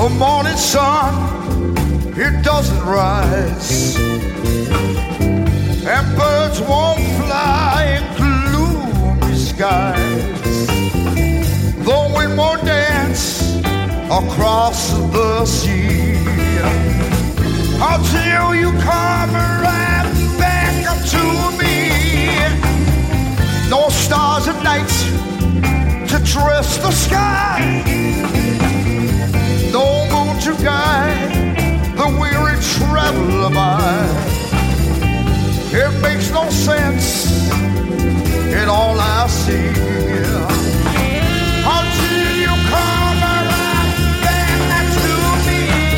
The morning sun, it doesn't rise, and birds won't fly in gloomy skies. The wind won't dance across the sea until you come right back up to me. No stars at night to dress the sky, no moon to guide the weary traveler by. It makes no sense in all I see until you come around back to me.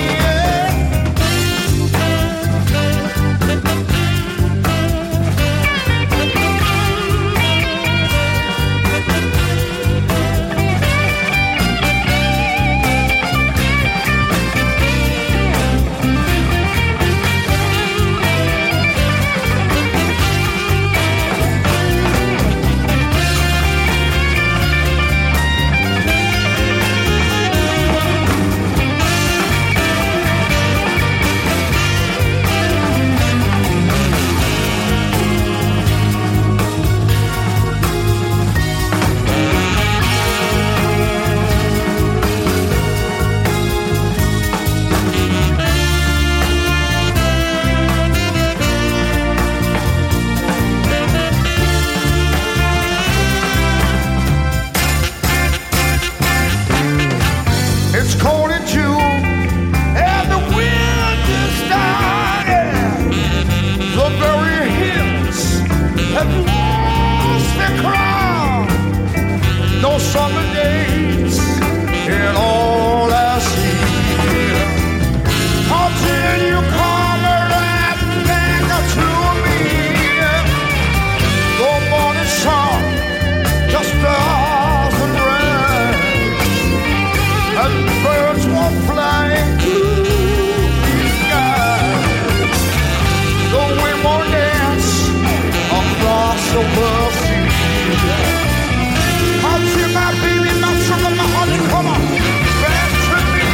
It's cold in June and the wind is dying. The very hills have lost their crown. No summer days in all I see until you come right back to me. The morning sun just doesn't rise, and birds won't fly into the sky. The wind won't dance across the world sea until my baby, my sugar, my honey, come on back to me.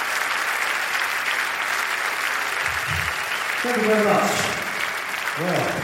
Thank you very much. Well.